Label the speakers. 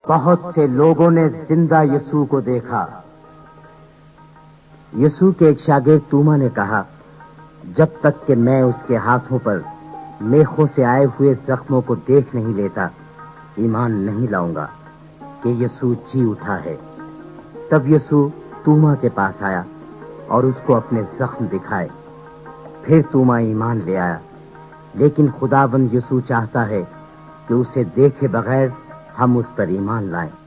Speaker 1: बहुत से लोगों ने जिंदा यीशु को देखा। यीशु के एक शागिर्द तूमा ने कहा, जब तक कि मैं उसके हाथों पर मेखों से आए हुए जख्मों को देख नहीं लेता, ईमान नहीं लाऊंगा कि यीशु जी उठा है। तब यीशु तूमा के पास आया और उसको अपने जख्म दिखाए। फिर तूमा ईमान ले आया। लेकिन खुदावंद यीशु चाहता है कि उसे देखे बगैर हम उस पर ईमान लाएं।